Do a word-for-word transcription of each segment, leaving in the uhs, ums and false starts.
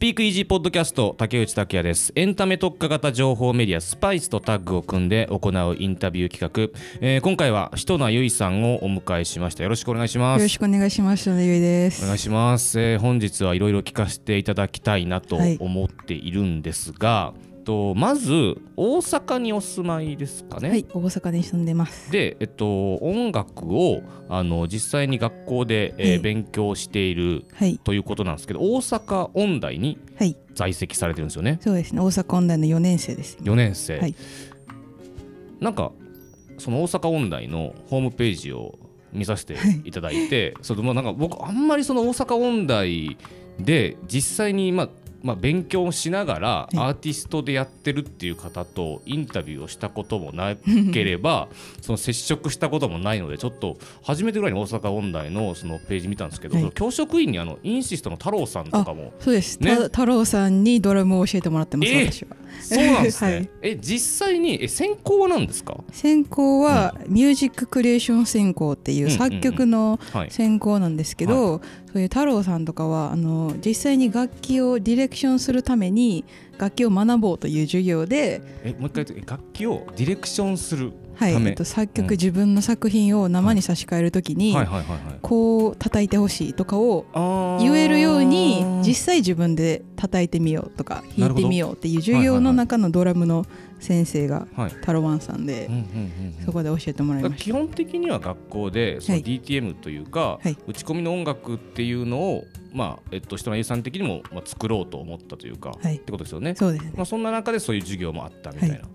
スピークイージーポッドキャスト、竹内拓也です。エンタメ特化型情報メディアスパイスとタッグを組んで行うインタビュー企画、えー、今回はしとなゆいさんをお迎えしました。よろしくお願いします。 よろしくお願いします。しとなゆいです。 お願いします。えー、本日はいろいろ聞かせていただきたいなと思っているんですが、はいとまず大阪にお住まいですかね。 はい、大阪に住んでます。 で、えっと、音楽をあの実際に学校で、えーはい、勉強している、はい、ということなんですけど、大阪音大に在籍されてるんですよね。はい、 そうですね、大阪音大のよねん生です。 よねん生、 はい、 なんかその大阪音大のホームページを見させていただいて、はい、そのなんか僕あんまりその大阪音大で実際にまあまあ、勉強しながらアーティストでやってるっていう方とインタビューをしたこともなければその接触したこともないので、ちょっと初めてぐらいに大阪音大のそのページ見たんですけど、はい、教職員にあのインシストの太郎さんとかも、 そうです、ね、太郎さんにドラムを教えてもらってます、 えー、 私は。 そうなんですね、はい、え実際にえ専攻は何ですか？ 専攻はミュージッククリエーション専攻っていう作曲の専攻なんですけど、うんうんうん、はい、そういう太郎さんとかはあの実際に楽器をディレクションするために楽器を学ぼうという授業で、 えもう一回楽器をディレクションするはい、えっと、作曲、うん、自分の作品を生に差し替えるときにこう叩いてほしいとかを言えるように実際自分で叩いてみようとか弾いてみようっていう授業の中のドラムの先生がタロワンさんで、そこで教えてもらいました。 基本的には学校でその ディーティーエム というか、はい、打ち込みの音楽っていうのをまあえっと、しとなゆいさん的にも、まあ、作ろうと思ったというか、はい、ってことですよね。 そうですね。 まあ、そんな中でそういう授業もあったみたいな、はい、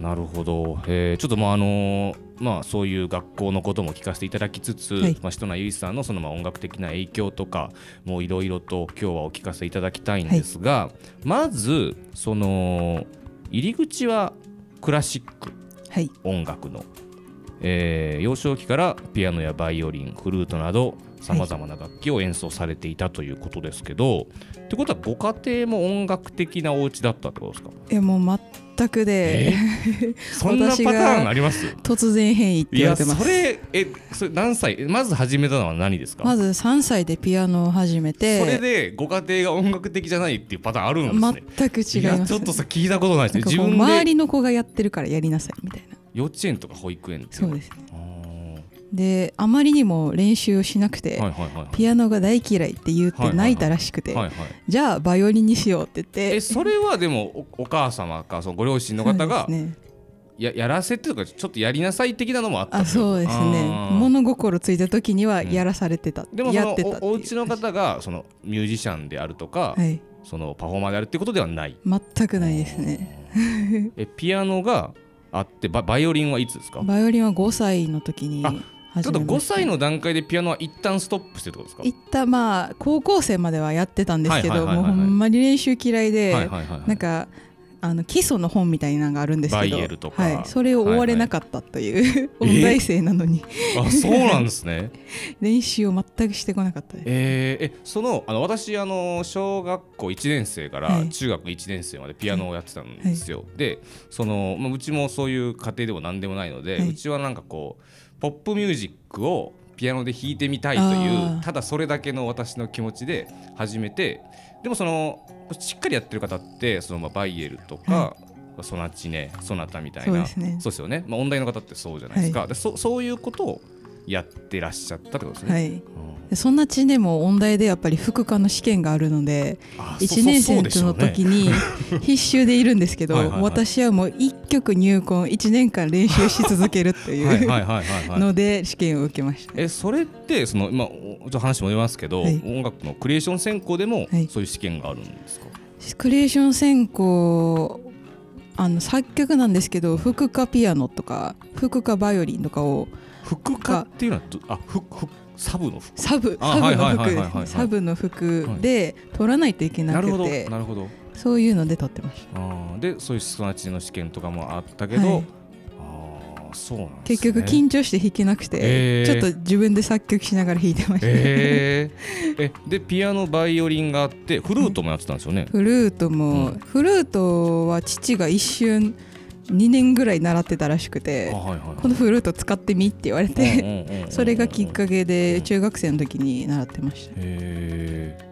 なるほど、えー、ちょっとまああのーまあ、そういう学校のことも聞かせていただきつつ、はい、まあ、しとなゆいさんのそのまあ音楽的な影響とかもいろいろと今日はお聞かせいただきたいんですが、はい、まずその入り口はクラシック音楽の、はい、えー、幼少期からピアノやバイオリン、フルートなどさまざまな楽器を演奏されていたということですけど、はい、ってことはご家庭も音楽的なお家だったってことですか？ いやもう全くで、 そんなパターンあります？ 突然変異って言われてます。 いやそれえそれ何歳まず始めたのは何ですか？ まずさんさいでピアノを始めて、 それでご家庭が音楽的じゃないっていうパターンあるんですね。 全く違います。いやちょっとさ聞いたことないですね。 自分で周りの子がやってるからやりなさいみたいな。 幼稚園とか保育園っていう。 そうですね。であまりにも練習をしなくて、はいはいはいはい、ピアノが大嫌いって言って泣いたらしくて、はいはいはい、じゃあバイオリンにしようって言って。 えそれはでも お, お母様かそのご両親の方が、ね、や, やらせてとかちょっとやりなさい的なのもあった。 あそうですね。物心ついた時にはやらされてた、うん、 でもそのやってたっていう。 お家の方がそのミュージシャンであるとか、はい、そのパフォーマーであるってことではない？ 全くないですね。 えピアノがあって バ, バイオリンはいつですか？ バイオリンはごさいの時にちょっとごさいの段階でピアノは一旦ストップしてるってことですか？ 一旦まあ高校生まではやってたんですけど、もうほんまに練習嫌いで、はいはいはいはい、なんかあの基礎の本みたいなのがあるんですけど、 バイエルとか、 はい、それを終われなかったという、はいはい、音大生なのにあそうなんですね。 練習を全くしてこなかったです。 えー、えそのあの私あの小学校いちねん生から中学いちねん生までピアノをやってたんですよ、はいはい、でその、まあ、うちもそういう家庭でも何でもないので、はい、うちはなんかこうポップミュージックをピアノで弾いてみたいというただそれだけの私の気持ちで始めて、でもそのしっかりやってる方ってそのまあバイエルとか、はい、ソナチネソナタみたいな、そうですね、そうですよね、まあ、音大の方ってそうじゃないですか、はい、で そ, そういうことをやってらっしゃったってことですね、はい、 うん、そんなちでも音大でやっぱり副科の試験があるのでいちねん生の時に必修でいるんですけどはいはい、はい、私はもういっきょく入魂いちねんかん練習し続けるっていうので試験を受けました。 えそれってその、まあ、ちょっと話戻りますけど、はい、音楽のクリエーション専攻でもそういう試験があるんですか？はい、 クリエーション専攻あの作曲なんですけど副科ピアノとか副科バイオリンとかを副科っていうのはあふふサブの服サブサブの服サブの服で取らないといけなくて、はい、なるほどなるほど、そういうので取ってました。 あでそういうソナチの試験とかもあったけど、はい、あそうなんですね、 結局緊張して弾けなくて、えー、ちょっと自分で作曲しながら弾いてました、 えー、えでピアノバイオリンがあってフルートもやってたんですよね、 はい、フルートも、うん、フルートは父が一瞬にねんぐらい習ってたらしくて、はいはいはい、このフルート使ってみって言われてそれがきっかけで中学生の時に習ってました。 へ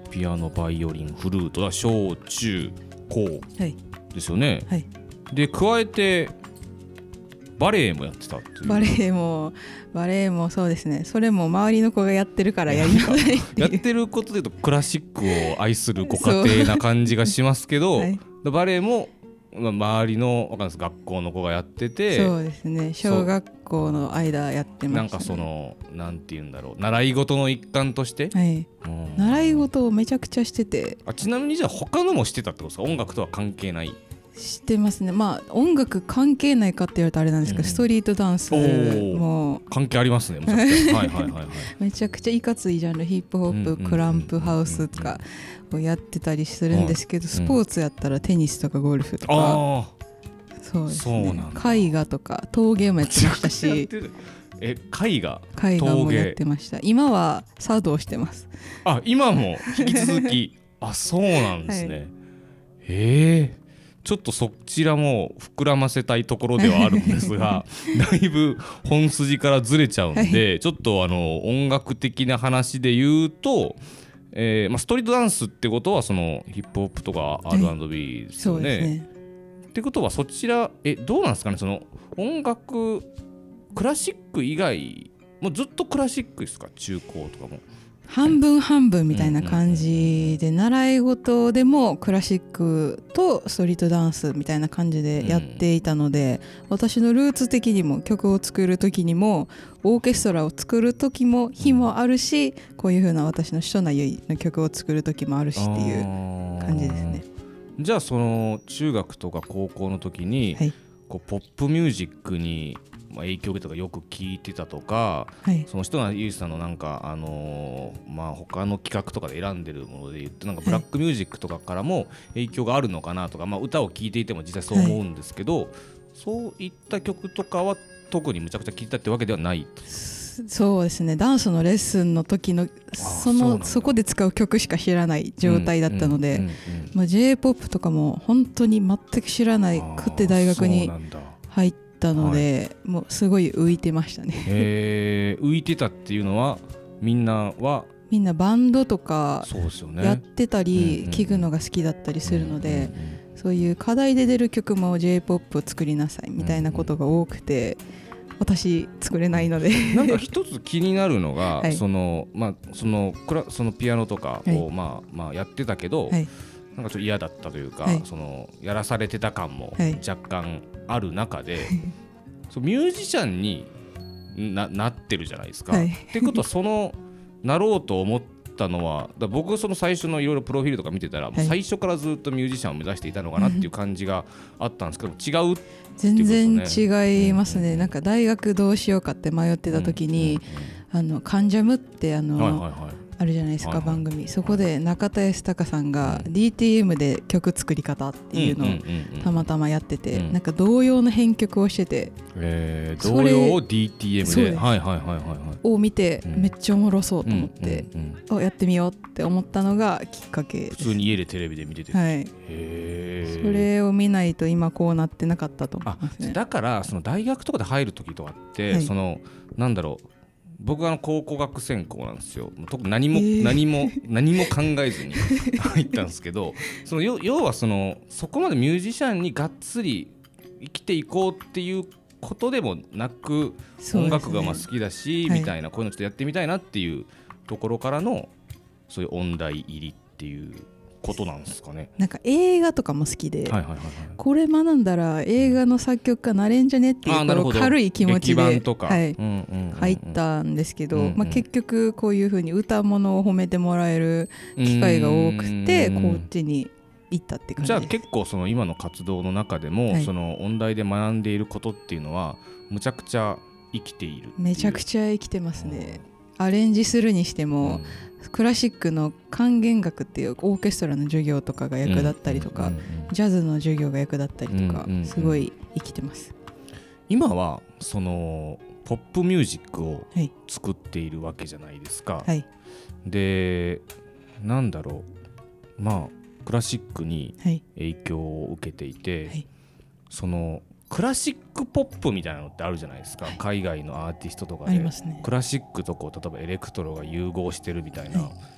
ピアノ、バイオリン、フルートだ、小中高ですよね、 はい、 で加えてバレエもやってたっていう。 バレエもバレエもそうですね。それも周りの子がやってるからやりなさいっていう。 やってることでいうとクラシックを愛するご家庭な感じがしますけど、はい、バレエも周りのわかんないです学校の子がやってて、 そうですね、小学校の間やってました、ね、 なんかそのなんていうんだろう、習い事の一環として、 はい、習い事をめちゃくちゃしてて。 あ、ちなみにじゃあ他のもしてたってことですか？音楽とは関係ない？ してますね。まあ音楽関係ないかって言われたらあれなんですけど、うん、ストリートダンスも関係ありますね。めちゃくちゃはいはいはい、はい、 めちゃくちゃいかついジャンル、ヒップホップ、クランプハウスとかをやってたりするんですけど、スポーツやったらテニスとかゴルフとか、あ、そうですね、絵画とか陶芸もやってましたしえ、絵画絵画もやってました。今は茶道してます。 あ、今も引き続きあ、そうなんですね、はい、へえ、ちょっとそちらも膨らませたいところではあるんですがだいぶ本筋からずれちゃうんで、はい、ちょっとあの音楽的な話で言うと、えーまあ、ストリートダンスってことはそのヒップホップとか アールアンドビー ですよね、はい、そうですね。ってことはそちらえどうなんですかね、その音楽クラシック以外もうずっとクラシックですか？中高とかも半分半分みたいな感じで、習い事でもクラシックとストリートダンスみたいな感じでやっていたので、私のルーツ的にも曲を作る時にもオーケストラを作る時も日もあるし、こういう風な私のシトナユイの曲を作る時もあるしっていう感じですね。 じゃあその中学とか高校の時に、はい、こうポップミュージックに影響を受けたとかよく聞いてたとか、はい、その人がゆうじさんのなんか、あのーまあ、他の企画とかで選んでるもので言ってなんかブラックミュージックとかからも影響があるのかなとか、まあ、歌を聴いていても実際そう思うんですけど、はい、そういった曲とかは特にむちゃくちゃ聴いたってわけではない。 そうですね、ダンスのレッスンの時のそのそこで使う曲しか知らない状態だったので、ジェイポップ とかも本当に全く知らないくて大学に入ったので、はい、もうすごい浮いてましたね。 へー、浮いてたっていうのはみんなはみんなバンドとかやってたり聴くのが好きだったりするので、そういう課題で出る曲も ジェイポップ を作りなさいみたいなことが多くて、私作れないのでなんか一つ気になるのが、はい、そのまあそのクラそのピアノとかを、はい、まあまあやってたけど、はい、なんかちょっと嫌だったというか、はい、そのやらされてた感も若干ある中で、はい、そのミュージシャンに な, なってるじゃないですか。はい、ってことはそのなろうと思ったのはだ僕その最初のいろいろプロフィールとか見てたら、はい、もう最初からずっとミュージシャンを目指していたのかなっていう感じがあったんですけど、違うって全然違いますね。なんか大学どうしようかって迷ってた時に、あのカンジャムってあの、はいはいはい、あるじゃないですか、はいはい、番組。そこで中田泰孝さんが ディーティーエム で曲作り方っていうのをたまたまやってて、なんか童謡の編曲をしてて、 えー、童謡を ディーティーエム で、はいはいはいはいはい、 を見てめっちゃおもろそうと思って、うん、やってみようって思ったのがきっかけです。 普通に家でテレビで見てて、 はい、へそれを見ないと今こうなってなかったと思いますね。 だからその大学とかで入る時とかって、はい、そのなんだろう、僕は考古学専攻なんですよ。特に何も、えー、何も何も考えずに入ったんですけどその要はそのそこまでミュージシャンにがっつり生きていこうっていうことでもなく、音楽がまあ好きだし、ね、みたいな、こういうのちょっとやってみたいなっていうところからのそういう音大入りっていうことなんですかね。 なんか映画とかも好きで、はいはいはいはい、これ学んだら映画の作曲家なれんじゃねっていうこ軽い気持ちで、はいうんうんうん、入ったんですけど、うんうんまあ、結局こういう風に歌物を褒めてもらえる機会が多くてこっちに行ったって感じです。 じゃあ結構その今の活動の中でも、はい、その音大で学んでいることっていうのはむちゃくちゃ生きているっていう。 めちゃくちゃ生きてますね。アレンジするにしても、うんクラシックの管弦楽っていうオーケストラの授業とかが役立ったりとか、うんうんうんうん、ジャズの授業が役立ったりとか、うんうんうん、すごい生きてます。 今はそのポップミュージックを作っているわけじゃないですか、はい、でなんだろう、まあクラシックに影響を受けていて、はい、そのクラシックポップみたいなのってあるじゃないですか、はい、海外のアーティストとかで、ね、クラシックとこう例えばエレクトロが融合してるみたいな、はい、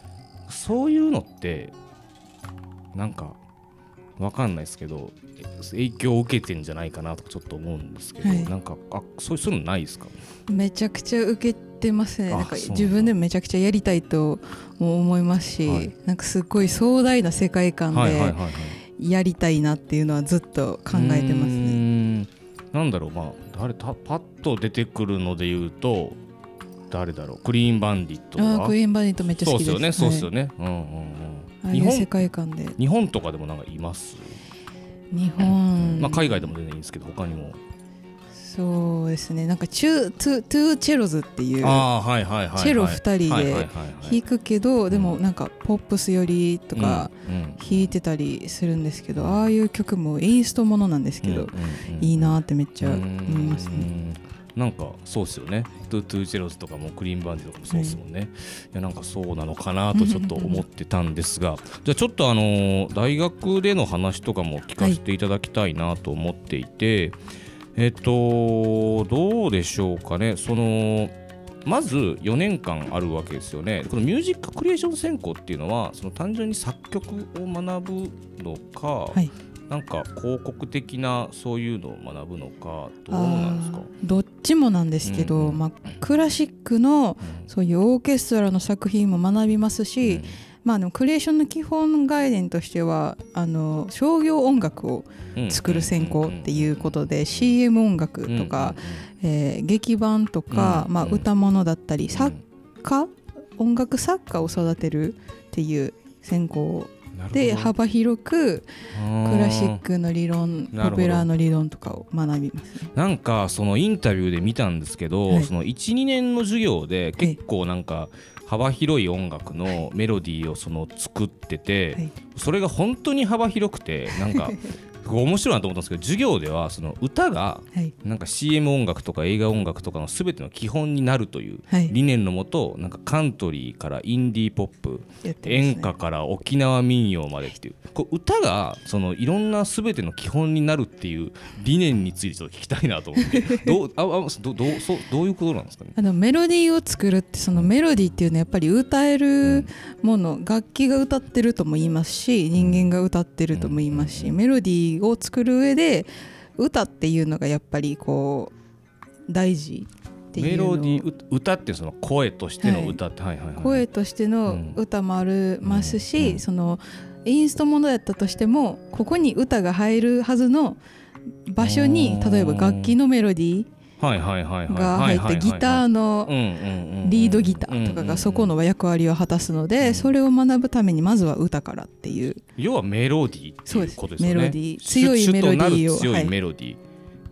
そういうのってなんかわかんないですけど影響を受けてんじゃないかなとかちょっと思うんですけど、はい、なんかあそういうのないですか？ めちゃくちゃ受けてますね。なんか自分でもめちゃくちゃやりたいとも思いますし、はい、なんかすごい壮大な世界観でやりたいなっていうのはずっと考えてますね。 なんだろう、まあ誰たパッと出てくるので言うと誰だろう、クリーンバンディットとか。 あクリーンバンディットめっちゃ好きです。そうですよね、 そうですよね、はい、うんうんうん。 ああいう世界観で日本とかでもなんかいます？ 日本、 まあ、海外でも全然いいんですけど他にも。 そうですね、なんかチュトゥトゥチェロズっていうチェロふたりで弾くけど、でもなんかポップス寄りとか弾いてたりするんですけど、ああいう曲もインストものなんですけどいいなってめっちゃ思いますね。 なんかそうですよね。トゥトゥチェロズとかもクリーンバンディとかもそうですもんね、はい、いやなんかそうなのかなとちょっと思ってたんですがじゃあちょっとあの大学での話とかも聞かせていただきたいなと思っていて、はい、えっとどうでしょうかね。そのまずよねんかんあるわけですよね。このミュージッククリエーション専攻っていうのはその単純に作曲を学ぶのか、はい、なんか広告的なそういうのを学ぶのかどうなんですか？ どっちもなんですけど、うんうんまあ、クラシックのそういうオーケストラの作品も学びますし、うんまあ、でもクリエーションの基本概念としてはあの商業音楽を作る専攻っていうことで シーエム 音楽とか、えー、劇版とか、まあ、歌物だったり作家音楽作家を育てるっていう専攻で幅広くクラシックの理論ポピュラーの理論とかを学びます、ね、 なんかそのインタビューで見たんですけど、はい、その いちにねんの授業で結構なんか幅広い音楽のメロディーをその作ってて、はい、それが本当に幅広くてなんか面白いなと思ったんですけど授業ではその歌がなんか シーエム 音楽とか映画音楽とかの全ての基本になるという理念のもとなんかカントリーからインディーポップ、演歌から沖縄民謡までっていうこう歌がそのいろんな全ての基本になるっていう理念についてちょっと聞きたいなと思ってどう、ああど, ど, うそうどういうことなんですかね。 あのメロディーを作るってそのメロディーっていうのはやっぱり歌えるもの、うん、楽器が歌ってるとも言いますし人間が歌ってるとも言いますし、うん、メロディーを作る上で歌っていうのがやっぱりこう大事っていうの。 メロディー歌ってその声としての歌って、はいはいはいはい、 声としての歌もありますし、うんうん、そのインストものやったとしてもここに歌が入るはずの場所に例えば楽器のメロディーが入ってギターのリードギターとかがそこの役割を果たすのでそれを学ぶためにまずは歌からっていう要はメロディーっていうことですよね。 メロディー強いメロディーを強いメロディー、はい、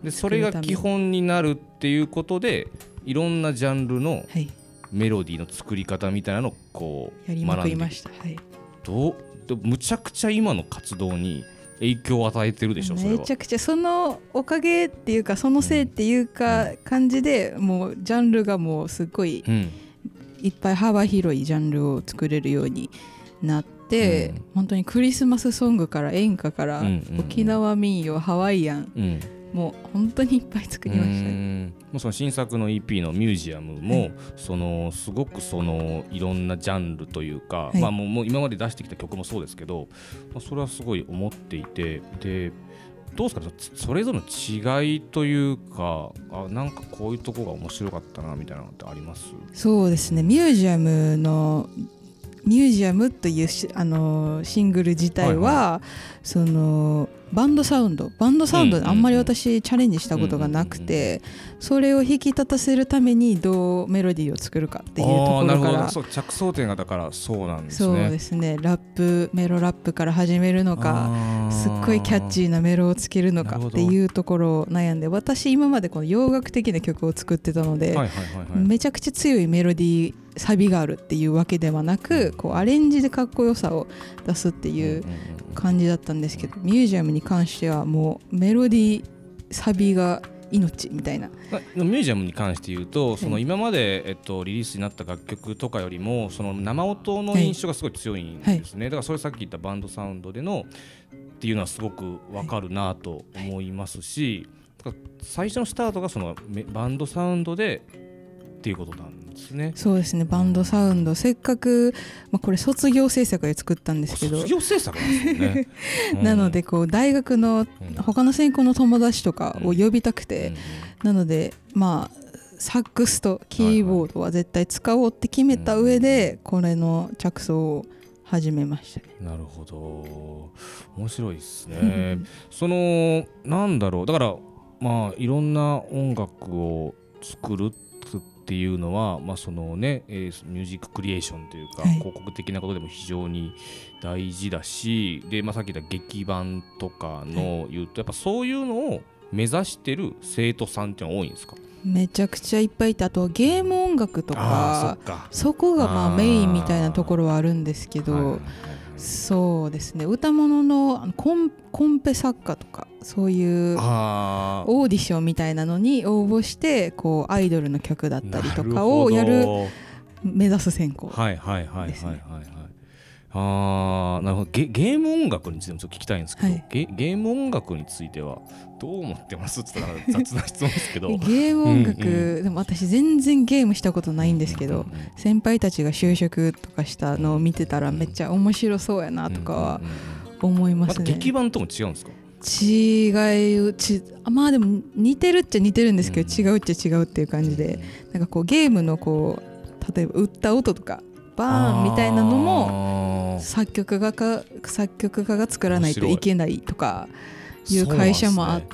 でそれが基本になるっていうことでいろんなジャンルのメロディーの作り方みたいなのをこう学んでいる。やりまくりました、はい、どうむちゃくちゃ今の活動に影響を与えてるでしょ。それはめちゃくちゃそのおかげっていうかそのせいっていうか感じでもうジャンルがもうすごいいっぱい幅広いジャンルを作れるようになって、うん、本当にクリスマスソングから演歌から沖縄民謡ハワイアン、うんもう本当にいっぱい作りました、ね、 もうその新作の イーピー のミュージアムも、はい、そのすごくそのいろんなジャンルというか、はいまあ、もうもう今まで出してきた曲もそうですけど、まあ、それはすごい思っていてでどうですかそれぞれの違いというかあなんかこういうとこが面白かったなみたいなのってあります？ そうですねミュージアムのミュージアムというあのシングル自体は、はいはい、そのバンドサウンドバンドサウンドあんまり私チャレンジしたことがなくてそれを引き立たせるためにどうメロディーを作るかっていうところからそう着想点がだからそうなんですね。そうですねラップメロラップから始めるのかすっごいキャッチーなメロをつけるのかっていうところを悩んで私今までこの洋楽的な曲を作ってたので、はいはいはいはい、めちゃくちゃ強いメロディーサビがあるっていうわけではなくこうアレンジでかっこよさを出すっていう感じだったんですけどミュージアムに関してはもうメロディーサビが命みたいな。 ミュージアムに関して言うとその今まで、えっと、リリースになった楽曲とかよりもその生音の印象がすごい強いんですね、はい、だからそれさっき言ったバンドサウンドでのっていうのはすごく分かるなと思いますし、はい、最初のスタートがそのバンドサウンドでっていうことなんですね。 そうですね、バンドサウンド、せっかく、まあ、これ卒業制作で作ったんですけど、 卒業制作なんですよね、 うん、なのでこう大学の他の専攻の友達とかを呼びたくて、うんうん、なのでまあサックスとキーボードは絶対使おうって決めた上でこれの着想を始めました、ね、 なるほど、面白いですねそのなんだろう、だからまあいろんな音楽を作るっていうのは、まあそのね、えー、ミュージッククリエーションというか、はい、広告的なことでも非常に大事だし、で、まあ、さっき言った劇版とかの言うと、やっぱそういうのを目指してる生徒さんってのは多いんですか？ めちゃくちゃいっぱいいて、あとゲーム音楽と か, そ, かそこがまあメインみたいなところはあるんですけど、はいはいはい、そうですね、歌物のコ ン, コンペ作家とかそういうオーディションみたいなのに応募してこうアイドルの曲だったりとかをやる目指す専攻ですね。 はいはいはいはいはいはい。あー、なるほど。 ゲ, ゲーム音楽についてもちょっと聞きたいんですけど、はい、ゲ, ゲーム音楽についてはどう思ってますって言ったら雑な質問ですけどゲーム音楽、うんうん、でも私全然ゲームしたことないんですけど、うんうん、先輩たちが就職とかしたのを見てたらめっちゃ面白そうやなとかは思いますね。 また劇版とも違うんですか？ 違うちまあでも似てるっちゃ似てるんですけど、うん、違うっちゃ違うっていう感じで、なんかこうゲームのこう例えば打った音とかバーンみたいなのも作曲家か作曲家が作らないといけないとかいう会社もあって、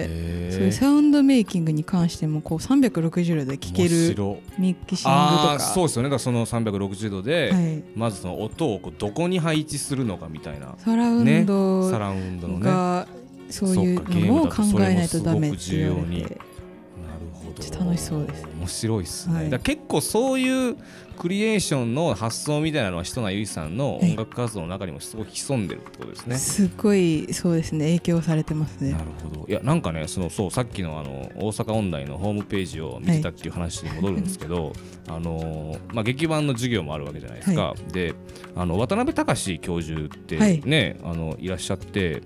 そう,、ね、そういうサウンドメイキングに関してもこうさんびゃくろくじゅうどで聴けるミキシングとか。 そうですよね。だからそのさんびゃくろくじゅうどで、はい、まずその音をこうどこに配置するのかみたいな、 サラウンド、 ね、サラウンドのね、 がそういうのも考えないとダメって言われて、楽しそうです。 面白いですね、はい、だ結構そういうクリエーションの発想みたいなのは人名由依さんの音楽活動の中にもすごい潜んでるってことですね。 すごいそうですね、影響されてますね。 なるほど。いやなんかね、そのそうさっきのあの大阪音大のホームページを見てたっていう話に戻るんですけど、はい、あのまあ、劇版の授業もあるわけじゃないですか、はい、であの渡辺隆教授ってね、はい、あのいらっしゃって、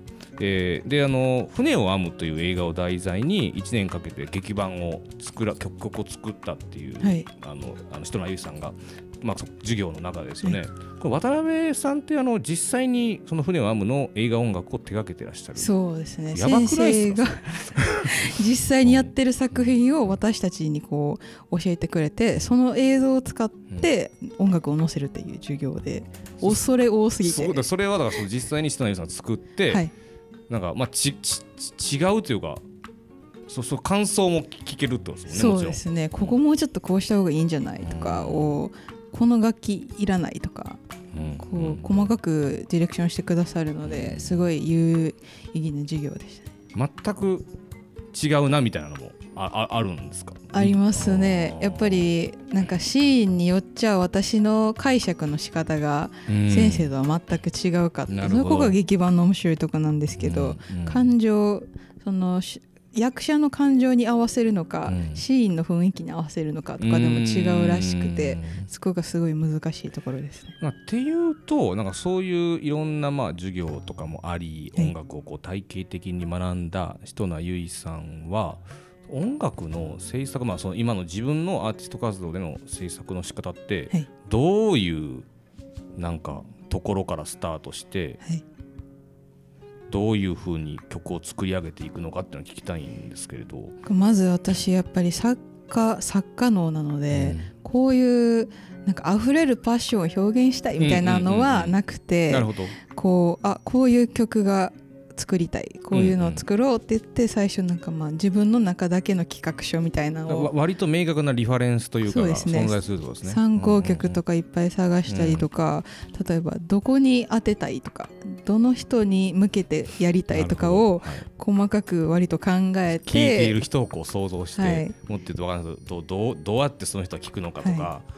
えー、であの船を編むという映画を題材にいちねんかけて劇版を作ら曲曲を作ったっていう、はい、あのあの人名由依さんが、まあ、授業の中ですよね、はい、これ渡辺さんってあの実際にその船を編むの映画音楽を手掛けてらっしゃる。 そうですね、やばくないですか？先生が実際にやってる作品を私たちにこう教えてくれて、その映像を使って音楽を載せるっていう授業で、恐れ多すぎて、 そうだ、それはだからその実際に人名由依さんが作って、はい、なんかまあちち違うというか、そうそう感想も聞けるってことですよね。 そうですね、ここもうちょっとこうした方がいいんじゃないとかを、この楽器いらないとか、こう細かくディレクションしてくださるので、すごい有意義な授業でしたね。 全く違うなみたいなのも あ, あるんですか？ ありますね。やっぱりなんかシーンによっちゃ私の解釈の仕方が先生とは全く違うかって、そこが劇版の面白いとこなんですけど、うんうん、感情その役者の感情に合わせるのか、うん、シーンの雰囲気に合わせるのかとかでも違うらしくて、そこがすごい難しいところですね。 まあ、っていうとなんかそういういろんなまあ授業とかもあり、音楽をこう体系的に学んだ人名由依さんは、音楽の制作、まあ、その今の自分のアーティスト活動での制作の仕方ってどういうなんかところからスタートして、はい、どういうふうに曲を作り上げていくのかっていうのを聞きたいんですけれど。 まず私やっぱり作家作家脳なので、うん、こういうなんか溢れるパッションを表現したいみたいなのはなくて、こうあこういう曲が作りたい、こういうのを作ろうって言って、最初なんかまあ自分の中だけの企画書みたいなのを、 割と明確なリファレンスというかが存在するってことですね。 参考曲とかいっぱい探したりとか、うん、例えばどこに当てたいとか、どの人に向けてやりたいとかを細かく割と考えて、 聴いている人をこう想像して、はい、持ってて分からないけど、どう、どうやってその人は聴くのかとか、はい、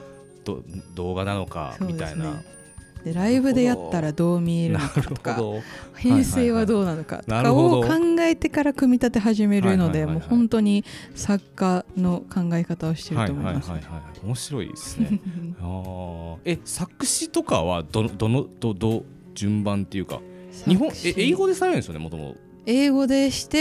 ど動画なのかみたいな、 でライブでやったらどう見えるのかとか、編成はどうなのかとかを考えてから組み立て始めるので、もう本当に作家の考え方をしてると思います。 面白いですね。あえ作詞とかはどどのどど順番っていうか、日本え英語でされるんですよね、もともと。 英語でして、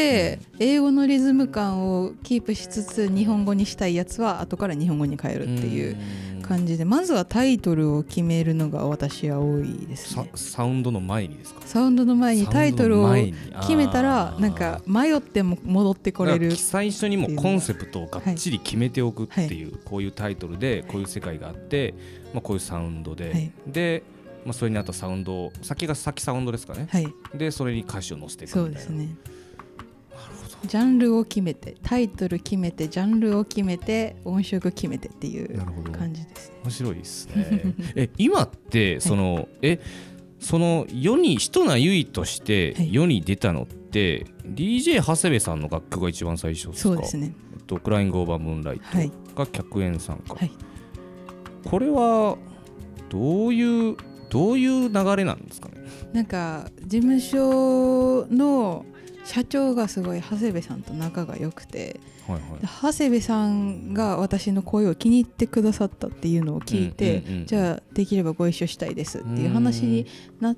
うん、英語のリズム感をキープしつつ日本語にしたいやつは後から日本語に変えるっていう感じで、まずはタイトルを決めるのが私は多いですね。 サウンドの前にですか？ サウンドの前にタイトルを決めたらなんか迷っても戻ってこれる。 最初にもコンセプトをがっちり決めておくっていう、はい、こういうタイトルでこういう世界があって、まあ、こういうサウンドで、はい、でまあ、それにあったサウンド先が先サウンドですかね、はい、でそれに歌詞を載せていくみたいな。 そうですね。なるほど。ジャンルを決めてタイトル決めてジャンルを決めて音色決めてっていう感じです、ね、 面白いですねえ今ってその、はい、えその世に人なゆいとして世に出たのって、はい、ディージェー 長谷部さんの楽曲が一番最初ですか？ そうですね、 えっと、クライングオーバームーンライトが客演参加、はい、これはどういうどういう流れなんですかね？ なんか事務所の社長がすごい長谷部さんと仲が良くて、はいはい、長谷部さんが私の声を気に入ってくださったっていうのを聞いて、うんうんうん、じゃあできればご一緒したいですっていう話になって、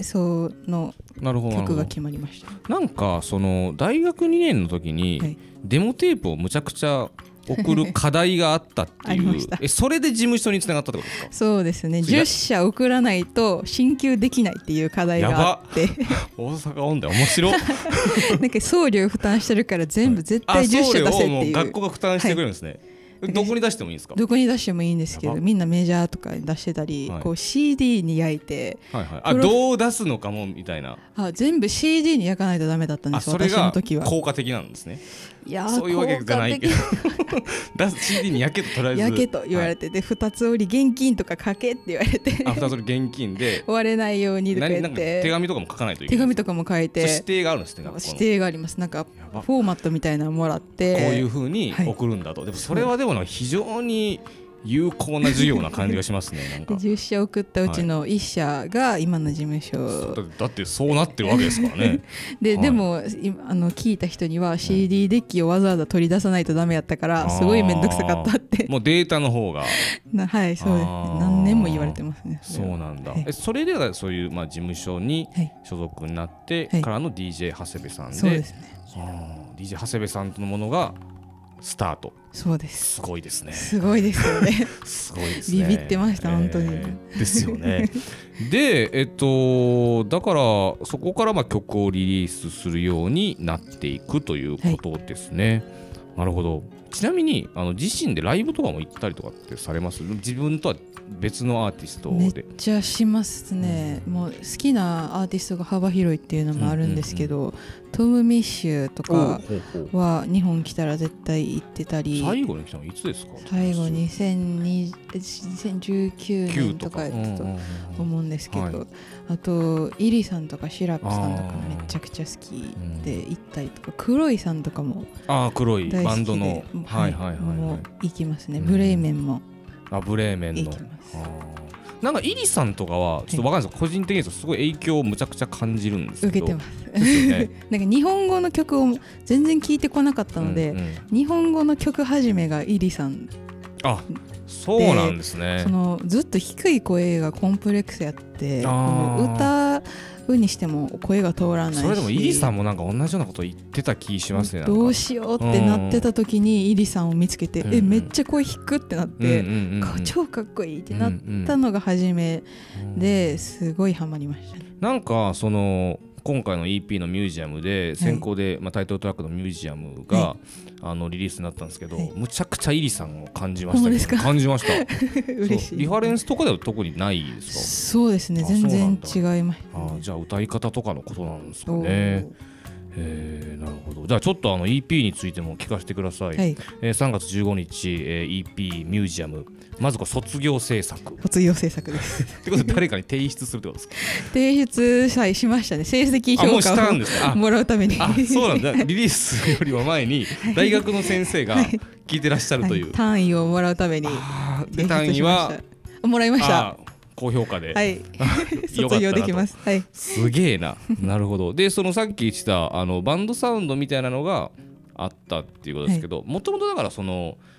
その曲が決まりました。 な, なんかその大学にねんの時に、はい、デモテープをむちゃくちゃ送る課題があったっていうえそれで事務所につながったってことですか？ そうですね。じゅっしゃ送らないと進級できないっていう課題があって大阪音大面白なんか送料負担してるから全部絶対じゅっしゃ出せっていう、 もう学校が負担してくれるんですね、はい、どこに出してもいいんですか？ どこに出してもいいんですけど、みんなメジャーとかに出してたり、はい、こう シーディー に焼いて、 はいはい、あどう出すのかもみたいな。 あ全部 シーディー に焼かないとダメだったんです。 あそれが私の時は効果的なんですね。 いやそういうわけじゃないけど出す シーディー に焼けととりあえず焼けと言われて、はい、で二つ折り現金とか書けって言われてあ二つ折り現金で割れないようにとか言って手紙とかも書かないといけない。 手紙とかも書いて指定があるんですね。 指定があります。なんかフォーマットみたいなのもらってこういう風に送るんだと、はい、でもそれはでも非常に有効な授業な感じがしますね。なんかじゅっしゃ送ったうちのいっしゃが今の事務所、 はい、だってそうなってるわけですからねで、 はい、 でもあの聞いた人には シーディー デッキをわざわざ取り出さないとダメやったからすごいめんどくさかったってもうデータの方がなはいそうですね。何年も言われてますね。 そ, そうなんだ、はい、えそれではそういう、まあ、事務所に所属になってからの ディージェー 長谷部さんで、 そうですね。 ディージェー 長谷部さんとのものがスタート。 そうです。 すごいですね。 すごいですよねすごいですね。 ビビってました、えー、本当にですよねでえっとだからそこからまあ曲をリリースするようになっていくということですね、はい、なるほど。ちなみにあの自身でライブとかも行ったりとかってされます？自分とは別のアーティストで。 めっちゃしますね、うん、もう好きなアーティストが幅広いっていうのもあるんですけど、うんうんうん、トム・ミッシュとかは日本来たら絶対行ってたり。 最後に来たのいつですか？ 最後にせんじゅうきゅうねんとかやったと思うんですけど、うんうんうん、あとイリさんとかシラップさんとかめちゃくちゃ好きで行ったりとか、黒いさんとかもあ黒いバンドのはいはいはい、はい、 もう行きますね、うん、ブレーメンもあブレーメンの行きます。 なんかイリさんとかはちょっと分かんないですけど、個人的にすごい影響をむちゃくちゃ感じるんですけど。 受けてますですよ、ね、なんか日本語の曲を全然聞いてこなかったので、うんうん、日本語の曲始めがイリさん。 あそうなんですね。 そのずっと低い声がコンプレックスやって、歌うにしても声が通らないし。 それでもイリさんもなんか同じようなこと言ってた気しますね。 どうしようってなってた時にイリさんを見つけて、うんうん、えめっちゃ声低ってなって、うんうんうんうん、超かっこいいってなったのが初めですごいハマりましたね。 なんかその今回の イーピー のミュージアムで先行で、はいまあ、タイトルトラックのミュージアムが、はい、あのリリースになったんですけど、はい、むちゃくちゃイリさんを感じました、ね、感じました嬉しい。 リファレンスとかでは特にないですか？ そうですね、全然違います、ね、 あじゃあ歌い方とかのことなんですかね。えー、なるほど。じゃあちょっとあの イーピー についても聞かせてください、はいえー、さんがつじゅうごにち、えー、イーピー ミュージアムまずこれ卒業制作卒業制作ですってことで誰かに提出するってことですか？ 提出さえしましたね。成績評価をもらうために。 あそうなんだリリースよりも前に大学の先生が聞いてらっしゃるという、はい、 単位をもらうためにで単位はもらいました。 高評価で、 はい、卒業できます。はい、 すげえな。なるほど。でそのさっき言ってたあのバンドサウンドみたいなのがあったっていうことですけど、もともとだからその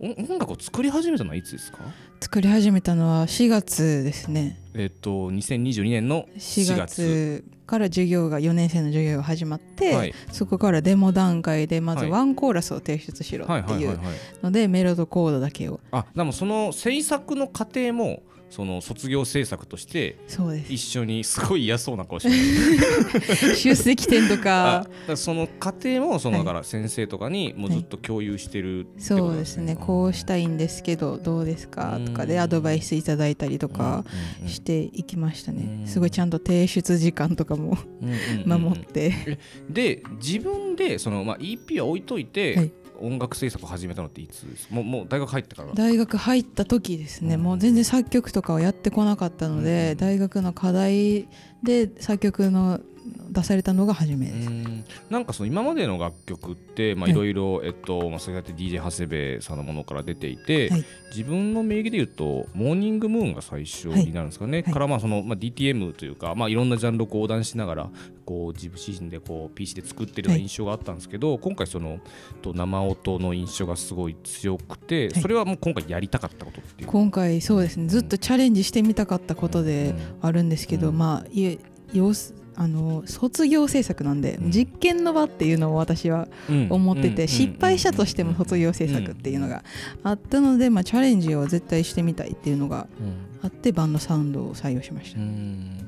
音楽を作り始めたのはいつですか？ 作り始めたのはしがつですね。 えっとにせんにじゅうにねんのしがつしがつから授業がよねん生の授業が始まって、はい、そこからデモ段階でまずワンコーラスを提出しろっていうのでメロとコードだけを。 あ、でもその制作の過程もその卒業制作として一緒にすごい嫌そうな顔してる出席点とかその過程もそのだから先生とかにもうずっと共有してるってことですね、 はい、そうですね。こうしたいんですけどどうですかとかでアドバイスいただいたりとかしていきましたね。すごいちゃんと提出時間とかも守ってで自分でそのまあ イーピー は置いといて、はい、音楽制作を始めたのっていつですか？もう、もう大学入ってから？ 大学入った時ですね、うん、もう全然作曲とかはやってこなかったので、うん、大学の課題で作曲の出されたのが初めです。 うん、なんかその今までの楽曲っていろいろえっとまあそうやって ディージェー 長谷部さんのものから出ていて、はい、自分の名義で言うとモーニングムーンが最初になるんですかね、はいはい、からまあそのまあ ディーティーエム というかまあいろんなジャンルを横断しながらこう自分自身でこう ピーシー で作ってるような印象があったんですけど、はい、今回そのと生音の印象がすごい強くて、はい、それはもう今回やりたかったことっていう今回そうですねずっとチャレンジしてみたかったことであるんですけど、うん、まあいえ様子あの卒業制作なんで、うん、実験の場っていうのを私は思ってて、うん、失敗したとしても卒業制作っていうのがあったので、まあ、チャレンジを絶対してみたいっていうのがあってバンドサウンドを採用しました。うん、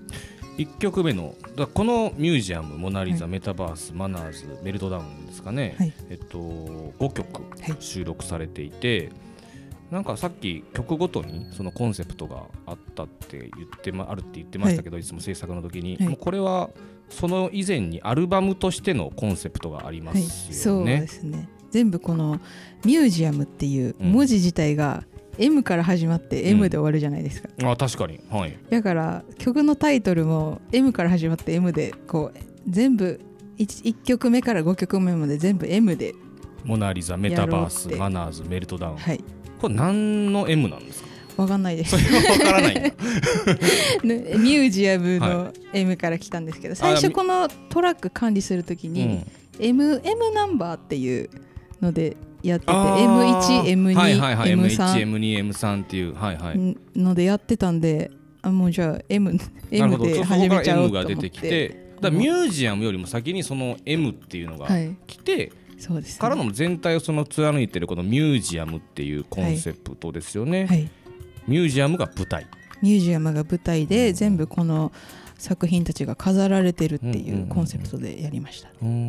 いっきょくめのだこのミュージアム、モナリザ、はい、メタバース、マナーズ、メルトダウンですかね、はい、えっと、ごきょく収録されていて、はい、なんかさっき曲ごとにそのコンセプトがあったって言って、ま、あるって言ってましたけど、はい、いつも制作の時に、はい、もうこれはその以前にアルバムとしてのコンセプトがありますよね、はい、そうですね。 全部このミュージアムっていう文字自体が エム から始まって エム で終わるじゃないですか、 うん、あ確かに、はい、 だから曲のタイトルも エム から始まって エム でこう全部 1, いっきょくめからごきょくめまで全部 エム でモナリザ、メタバース、マナーズ、メルトダウン、はい、これ何の エム なんですか？ わかんないです。 それはわからないんだミュージアムの エム から来たんですけど、はい、最初このトラック管理するときに、うん、M, M ナンバーっていうのでやってて エムワン、エムツー、 はいはいはい、 エムスリーエムワン、エムツー、エムスリー っていう、はいはい、 のでやってたんで、あもうじゃあ M, M で始めちゃおうと思って。そこから M が出てきて、 だミュージアムよりも先にその M っていうのが来て、はいそうですね、からの全体をその貫いてるこのミュージアムっていうコンセプトですよね、はいはい、ミュージアムが舞台ミュージアムが舞台で全部この作品たちが飾られてるっていうコンセプトでやりました、 うんうんうん、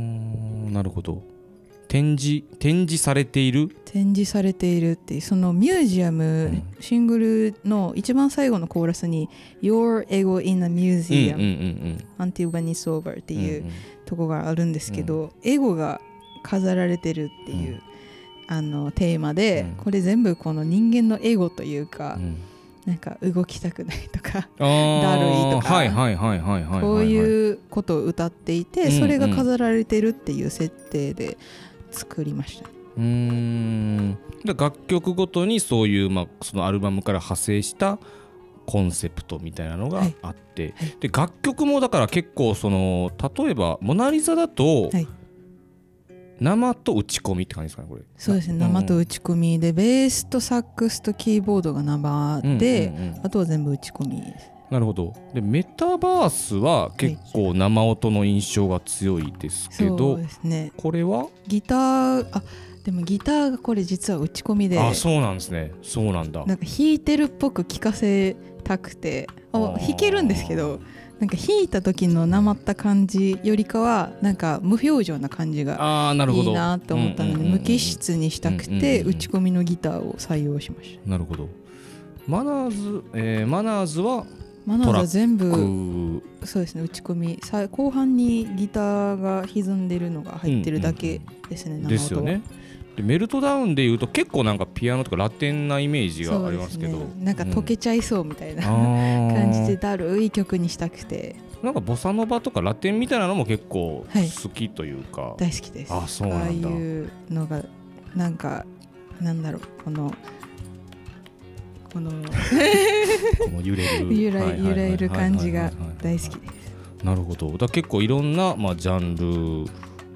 なるほど。展示展示されている展示されているっていうそのミュージアム、うん、シングルの一番最後のコーラスに Your Ego in a Museum、うんうんうんうん、Until When It's Over っていう、うんうん、とこがあるんですけど、うん、エゴが飾られてるっていう、うん、あのテーマで、うん、これ全部この人間のエゴというか、うん、なんか動きたくないとかだるいとかこういうことを歌っていて、うんうん、それが飾られてるっていう設定で作りました。 うーんで楽曲ごとにそういう、まあ、そのアルバムから派生したコンセプトみたいなのがあって、はいはい、で楽曲もだから結構その例えばモナリザだと、はい生と打ち込みって感じですかねこれ。 そうですね、生と打ち込みで、ベースとサックスとキーボードが生で、うんうんうん、あとは全部打ち込みです。 なるほど。でメタバースは結構生音の印象が強いですけど、 そうですね、 これはギターあでもギターがこれ実は打ち込みで、 あそうなんですね。そうなんだ。 なんか弾いてるっぽく聞かせたくて、あ弾けるんですけど、なんか弾いた時のなまった感じよりかはなんか無表情な感じがいいなと思ったので、無機質にしたくて打ち込みのギターを採用しました。 なるほど。マナーズ、えー、マナーズはマナーズは全部そうですね、打ち込みさ後半にギターが歪んでるのが入ってるだけですね、うんうん、 ですよね。でメルトダウンでいうと結構なんかピアノとかラテンなイメージがありますけど、 ね、なんか溶けちゃいそうみたいな、うん、感じでだるい曲にしたくて、 なんかボサノバとかラテンみたいなのも結構好きというか、はい、 大好きです。 あ、そうなんだ。 ああいうのがなんかなんだろうこのこのこの揺れる揺ら揺れる感じが大好きです。 なるほど。だ結構いろんな、まあ、ジャンル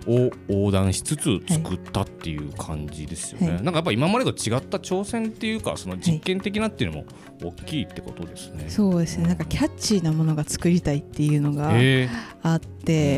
を横断しつつ作ったっていう感じですよね、はい、なんかやっぱ今までと違った挑戦っていうかその実験的なっていうのも大きいってことですね、はい、 そうですね、なんかキャッチーなものが作りたいっていうのがあって、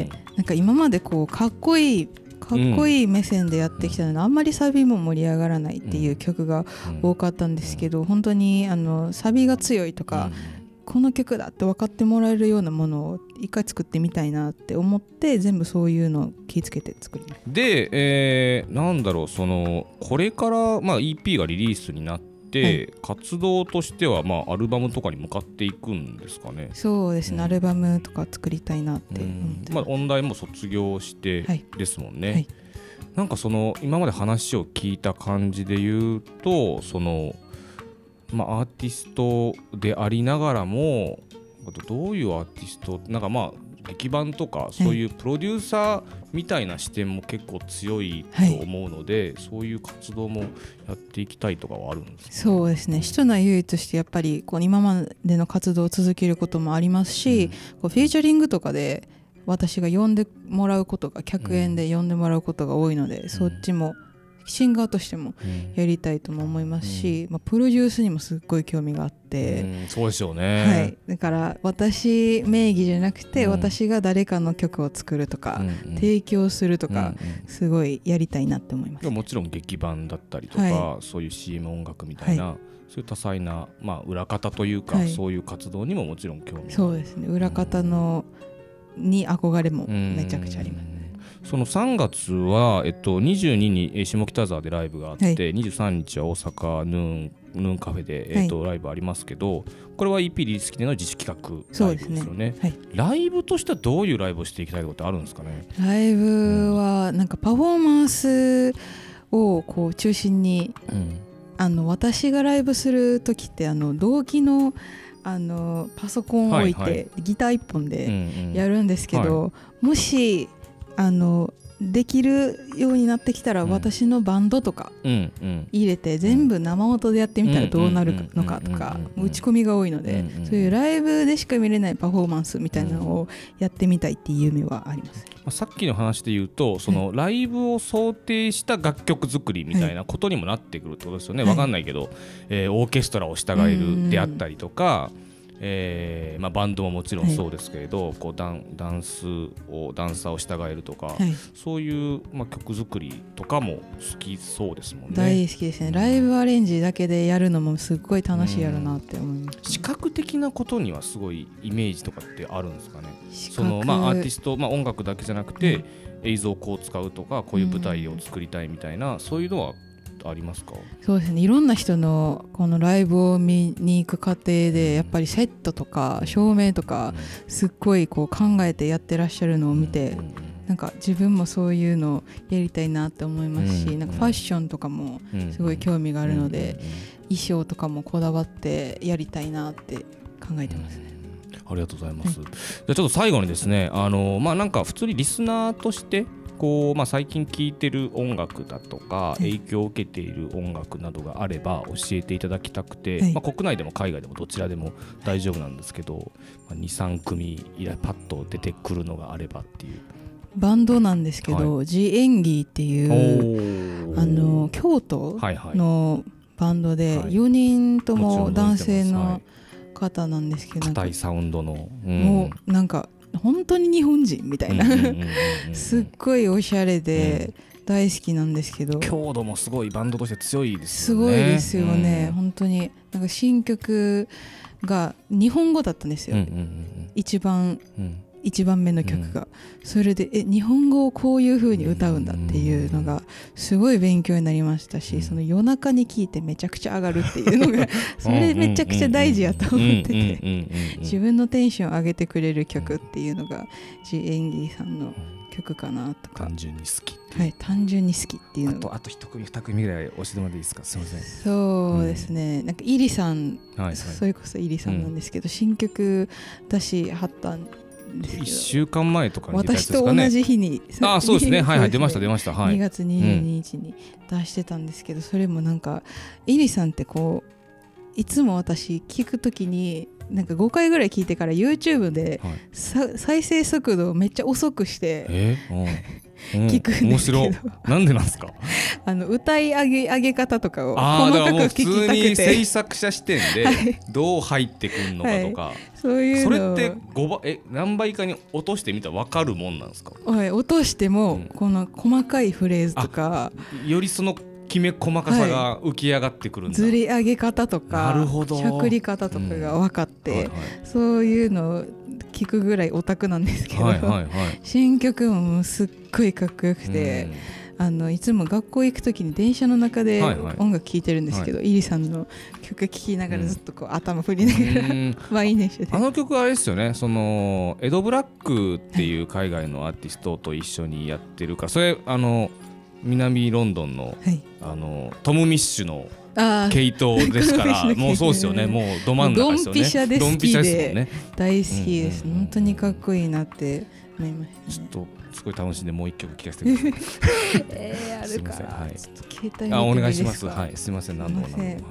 うん、なんか今までこうかっこいいかっこいい目線でやってきたので、うん、あんまりサビも盛り上がらないっていう曲が多かったんですけど、うん、本当にあのサビが強いとか、うんこの曲だって分かってもらえるようなものを一回作ってみたいなって思って全部そういうのを気をつけて作りました。 で、えー、なんだろうそのこれから、まあ、イーピー がリリースになって、はい、活動としては、まあ、アルバムとかに向かっていくんですかね。 そうですね、うん、アルバムとか作りたいなって思って、 うんまあ、音大も卒業してですもんね、はいはい、なんかその今まで話を聞いた感じで言うとそのまあ、アーティストでありながらもあとどういうアーティストなんかまあ劇版とかそういうプロデューサーみたいな視点も結構強いと思うので、はい、そういう活動もやっていきたいとかはあるんですか、ね、 そうですね、人内唯一としてやっぱりこう今までの活動を続けることもありますし、うん、こうフィーチャリングとかで私が呼んでもらうことが客演で呼んでもらうことが多いので、うん、そっちもシンガーとしてもやりたいとも思いますし、うんまあ、プロデュースにもすっごい興味があって、 うん、そうでしょうね、 はい、だから私名義じゃなくて、うん、私が誰かの曲を作るとか、うん、提供するとか、うん、すごいやりたいなって思います。 もちろん劇版だったりとか、はい、そういう シーエム 音楽みたいな、はい、そういう多彩な、まあ、裏方というか、はい、そういう活動にももちろん興味がある。 そうですね、裏方の、うん、に憧れもめちゃくちゃあります。 そのさんがつは、えっと、にじゅうにに下北沢でライブがあって、はい、にじゅうさんにちは大阪ヌーン、ヌーンカフェで、えっとはい、ライブありますけどこれは イーピー リリース記念の自主企画ライブですよね。はい、ライブとしてはどういうライブをしていきたいことってあるんですかね。 ライブはなんかパフォーマンスをこう中心に、うん、あの私がライブする時ってあの同期のあのパソコンを置いて、はいはい、ギター一本でやるんですけど、うんうんはい、もしあのできるようになってきたら、うん、私のバンドとか入れて全部生音でやってみたらどうなるのかとか打ち込みが多いので、うんうん、そういうライブでしか見れないパフォーマンスみたいなのをやってみたいっていう夢はあります、 うん、さっきの話で言うとそのライブを想定した楽曲作りみたいなことにもなってくるってことですよね、はい、分かんないけど、えー、オーケストラを従えるであったりとか、えーまあ、バンドももちろんそうですけれど、はい、こうダン、ダンスをダンサーを従えるとか、はい、そういう、まあ、曲作りとかも好きそうですもんね。 大好きですね。ライブアレンジだけでやるのもすっごい楽しいやろなって思います、ね、 視覚的なことにはすごいイメージとかってあるんですかね。その、まあ、アーティスト、まあ、音楽だけじゃなくて、うん、映像をこう使うとかこういう舞台を作りたいみたいな、うん、そういうのはありますか。 そうですね、いろんな人のこのライブを見に行く過程でやっぱりセットとか照明とかすっごいこう考えてやってらっしゃるのを見て、なんか自分もそういうのをやりたいなって思いますし、なんかファッションとかもすごい興味があるので衣装とかもこだわってやりたいなって考えてますね。 ありがとうございます、はい、じゃあちょっと最後にですね、あのまあなんか普通にリスナーとしてこう、まあ、最近聴いてる音楽だとか影響を受けている音楽などがあれば教えていただきたくて、はいまあ、国内でも海外でもどちらでも大丈夫なんですけど、まあ、にさんくみ以来パッと出てくるのがあればっていう。 バンドなんですけど、はい、ジ・エンギーっていうあの京都のバンドで、はい、よにんとも男性の方なんですけど、 硬いサウンドの、 うん、もうなんか本当に日本人みたいなすっごいおしゃれで大好きなんですけど、 強度もすごいバンドとして強いですよね。すごいですよね、うん、本当になんか新曲が日本語だったんですよ、うんうんうん、一番、うん一番目の曲が、うん、それでえ日本語をこういう風に歌うんだっていうのがすごい勉強になりましたし、うん、その夜中に聴いてめちゃくちゃ上がるっていうのがそれめちゃくちゃ大事やと思ってて、自分のテンション上げてくれる曲っていうのがジ・エンギーさんの曲かなとか。 単純に好きはい、単純に好きっていうのが。 あとあと一組二組ぐらい教えてもらっていいですか。すみません。 そうですね、うん、なんかイリさん、はいはい、それこそイリさんなんですけど、うん、新曲出しはったんいっしゅうかんまえとかに出たやつですかね。 私と同じ日にああそうですねはいはい出ました出ました、はい、 にがつにじゅうににちに出してたんですけど、それもなんかイリさんってこういつも私聞くときになんかごかいぐらい聞いてから YouTube で、はい、再生速度をめっちゃ遅くして、 え聞くんですけど、うん、面白なんでなんですか？ あの歌い上げ上げ方とかを細かく聞きたくて、普通に制作者視点でどう入ってくるのかとか、はい、 そういうのそれってごばえ何倍かに落としてみたら分かるもんなんですか？ はい、落としても、うん、この細かいフレーズとかよりそのきめ細かさが浮き上がってくるんだ、 はい、ずり上げ方とかなるほど、 しゃくり方とかが分かって、うんはいはい、そういうのを聞くぐらいオタクなんですけど、はいはいはい、新曲もすっごいかっこよくて、うん、あのいつも学校行く時に電車の中で音楽聴いてるんですけど、はいはい、イリさんの曲聴きながらずっとこう、うん、頭振りながらワイン熱してて、 あの曲あれですよね、そのエド・ブラックっていう海外のアーティストと一緒にやってるから、それあの南ロンドン の,、はい、あのトム・ミッシュの系統ですからもうそうですよね、もうど真ん中ですよね。 ドンピシャで好きで大好きです、うんうんうん、本当にかっこいいなって思いましたね。 ちょっとすごい楽しんでもう一曲聴かせてくださいえー、あるか、はい、ちょっと携帯見てみですか？ あ、お願いします。はい、すみません、何度も何度も、はい、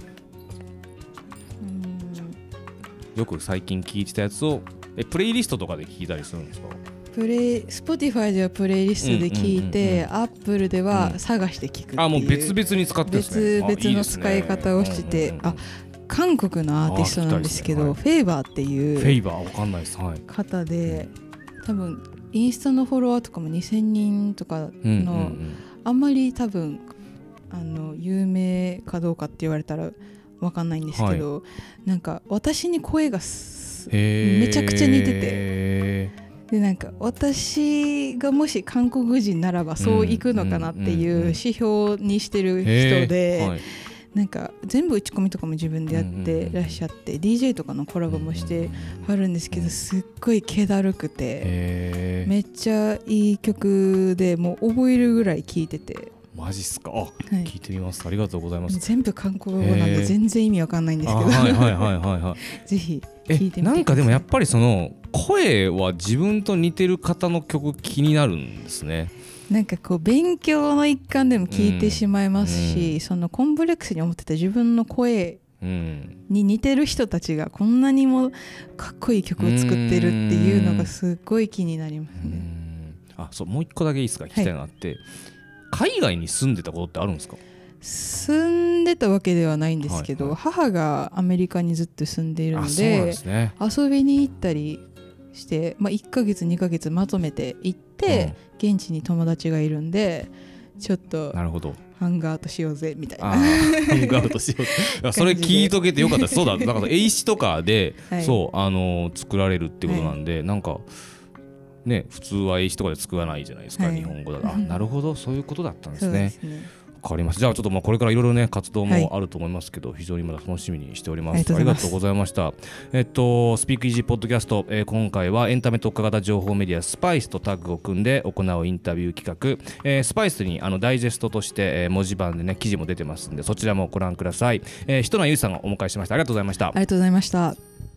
うん、よく最近聴いてたやつをえプレイリストとかで聴いたりするんですか？ プレイ Spotify ではプレイリストで聴いて、うんうんうんうん、Apple では探して聴くっていう、 あ、もう別々に使ってるんですね。 別々の使い方をしてて、いい、あ、韓国のアーティストなんですけど、ね、はい、フェイバーっていうフェイバーわかんないです、はい、 方で、多分インスタのフォロワーとかもにせんにんとかの、うんうんうん、あんまり多分あの有名かどうかって言われたらわかんないんですけど、はい、なんか私に声がめちゃくちゃ似てて、でなんか私がもし韓国人ならばそういくのかなっていう指標にしてる人で、はい、なんか全部打ち込みとかも自分でやってらっしゃって、ディージェー とかのコラボもしてはるんですけど、すっごい気だるくてめっちゃいい曲で、もう覚えるぐらい聴いてて。 マジっすか？あ、はい、聞いてみます。ありがとうございます。 全部韓国語なんで全然意味わかんないんですけど、 はいはいはいはいはい、 ぜひ聞いてみてください。 なんかでもやっぱりその声は自分と似てる方の曲気になるんですね。 なんかこう勉強の一環でも聞いてしまいますし、うん、そのコンプレックスに思ってた自分の声に似てる人たちがこんなにもかっこいい曲を作ってるっていうのがすっごい気になりますね。うん、 あ、そう、もう一個だけいいですか？聞きたいのがあって、はい、海外に住んでたことってあるんですか？ 住んでたわけではないんですけど、はいはい、母がアメリカにずっと住んでいるの で, で、ね、遊びに行ったりして、まあ、いっかげつにかげつまとめて行って、うん、現地に友達がいるんでちょっとなるほどハングアウトしようぜみたいな。 ハングアウトしようぜそれ聞いとけてよかったそうだ、だから英詞とかで、はい、そうあのー、作られるってことなんで、はい、なんかね、普通は英詞とかで作らないじゃないですか、はい、日本語だと。あ、なるほど、そういうことだったんですね。そうですね。わかりました。じゃあちょっとまあこれからいろいろね活動もあると思いますけど、はい、非常にまだ楽しみにしております。ありがとうございました。えっとスピークイージーポッドキャスト、えー、今回はエンタメ特化型情報メディアスパイスとタッグを組んで行うインタビュー企画、えー、スパイスにあのダイジェストとして、えー、文字盤でね記事も出てますんで、そちらもご覧ください。えー、ひとなゆうさんをお迎えしました。ありがとうございました。 ありがとうございました。